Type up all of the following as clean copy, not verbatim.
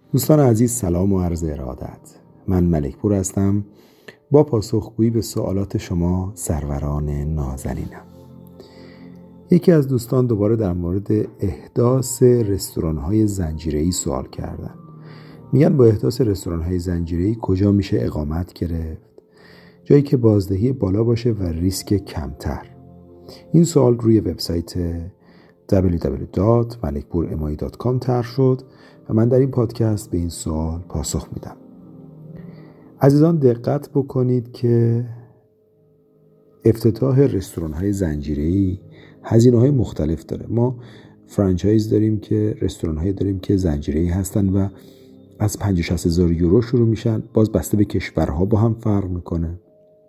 دوستان عزیز، سلام و عرض ارادت. من ملک پور هستم با پاسخگویی به سوالات شما سروران نازنینم. یکی از دوستان دوباره در مورد احداث رستوران‌های زنجیره‌ای سوال کردن. میگن با احداث رستوران‌های زنجیره‌ای کجا میشه اقامت گرفت؟ جایی که بازدهی بالا باشه و ریسک کمتر. این سوال روی وبسایت www.malekpuremai.com طرح شد و من در این پادکست به این سوال پاسخ میدم. عزیزان دقت بکنید که افتتاح رستوران‌های زنجیره‌ای هزینه‌های مختلف داره. ما فرانچایز داریم که رستوران‌هایی داریم که زنجیره‌ای هستن و از 50-60 هزار یورو شروع میشن، باز بسته به کشورها با هم فرق میکنه،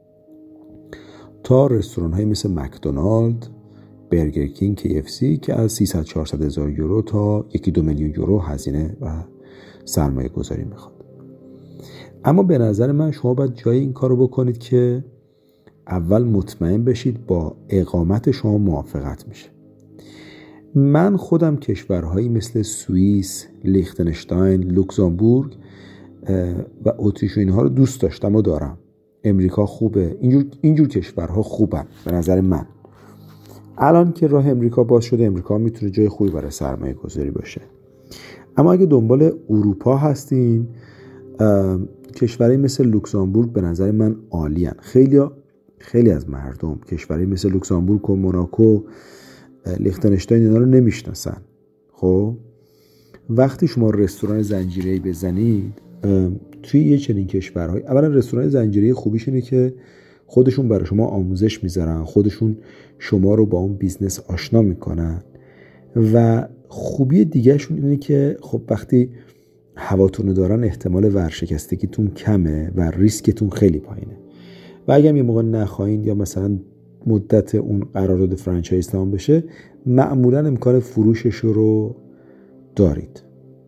تا رستوران‌هایی مثل مکدونالد، برگر کینگ، KFC که از 300-400 هزار یورو تا 1-2 میلیون یورو هزینه و سرمایه گذاری میخواد. اما به نظر من شما باید جای این کارو بکنید که اول مطمئن بشید با اقامت شما موافقت میشه. من خودم کشورهایی مثل سوئیس، لیختنشتاین، لوکزامبورگ و اتریش و اینها رو دوست داشتم و دارم. امریکا خوبه، اینجور کشورها خوبن به نظر من. الان که راه امریکا باز شده، امریکا میتونه جای خوبی برای سرمایه گذاری باشه. اما اگه دنبال اروپا هستین، کشورهایی مثل لوکزامبورگ به نظر من عالیان. خیلی از مردم کشورهایی مثل لوکزامبورگ و موناکو، لیختنشتاین اینا رو نمیشناسن. خب وقتی شما رستوران زنجیره‌ای بزنید توی یه چنین کشورهای، اولا رستوران زنجیره‌ای خوبیش اینه که خودشون برای شما آموزش میذارن، خودشون شما رو با اون بیزنس آشنا میکنن و خوبی دیگهشون اینه که خب وقتی هواتون دارن احتمال ورشکستگیتون کمه و ریسکتون خیلی پایینه. و اگه یه موقع نخواین یا مثلا مدت اون قرارداد فرانچایز تمام بشه، معمولا امکان فروشش رو دارید.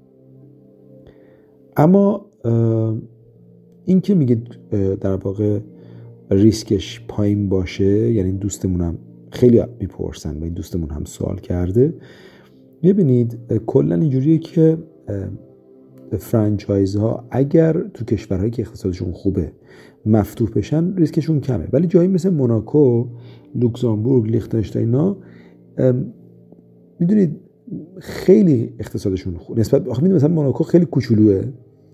اما این که میگید در واقع ریسکش پایین باشه، یعنی دوستمون هم خیلی میپرسن و این دوستمون هم سوال کرده، ببینید کلا اینجوریه که فرانچایز ها اگر تو کشورهایی که اقتصادشون خوبه مفتوح بشن ریسکشون کمه، ولی جایی مثل موناکو، لوکزامبورگ، لیختنشتاین ها میدونید خیلی اقتصادشون خوب نسبت مثلا موناکو خیلی کوچولوه،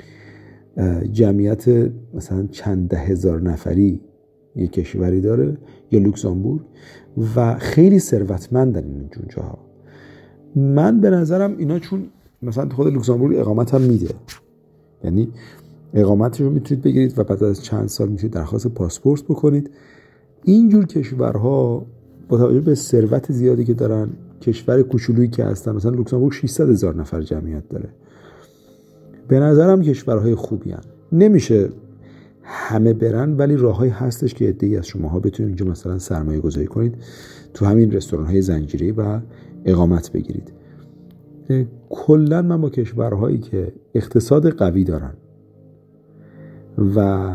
جمعیت مثلا چند ده هزار نفری یک کشوری داره، یا لوکزامبورگ، و خیلی ثروتمندن این جاها. من به نظرم اینا چون مثلا خود لوکزامبورگ اقامت هم میده، یعنی اقامتش رو میتونید بگیرید و بعد از چند سال میتونید درخواست پاسپورت بکنید. اینجور کشورها با توجه به ثروت زیادی که دارن، کشور کوچولویی که هستن، مثلا لوکزامبورگ 600 هزار نفر جمعیت داره، به نظرم کشورهای خوبی هن. نمیشه همه برن، ولی راههایی هستش که عده‌ای از شماها بتونید اینجا مثلا سرمایه گذاری کنید تو همین رستوران‌های زنجیره‌ای و اقامت بگیرید. کلا من با کشورهایی که اقتصاد قوی دارن و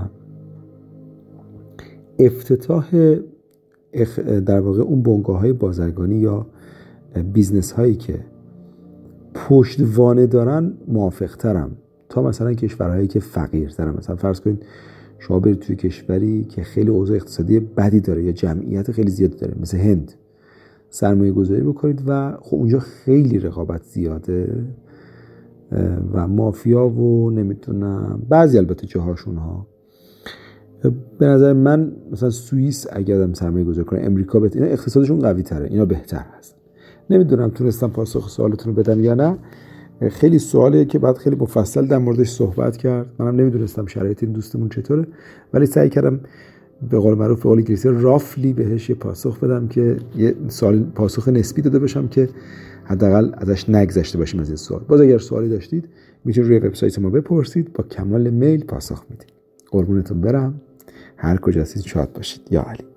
افتتاح در واقع اون بنگاه‌های بازرگانی یا بیزنس هایی که پشتوانه دارن موافق ترم تا مثلا کشورهایی که فقیر ترن. مثلا فرض کنید شما برید توی کشوری که خیلی اوضاع اقتصادی بدی داره یا جمعیت خیلی زیادی داره مثل هند، سرمایه گذاری بکنید و خب اونجا خیلی رقابت زیاده و مافیا و نمیتونم بعضی البته جاهاشون ها. به نظر من مثلا سوئیس اگه آدم سرمایه گذاری کنه، امریکا اینا اقتصادشون قوی تره، اینا بهتر هست. نمیدونم تونستم پاسخ سوالتون رو بدم یا نه. خیلی سوالیه که بعد خیلی مفصل در موردش صحبت کرد. منم نمیدونستم شرایط این دوستمون چطوره، ولی سعی کردم به قول معروف به قول انگلیسی رافلی بهش یه پاسخ بدم که یه سوال پاسخ نسبی داده باشم که حداقل ازش نگذشته باشیم از این سوال. باز اگر سوالی داشتید میتونید روی وبسایت ما بپرسید، با کمال میل پاسخ میدیم. قربونتون برم. هر کجا هستید شاد باشید. یا علی.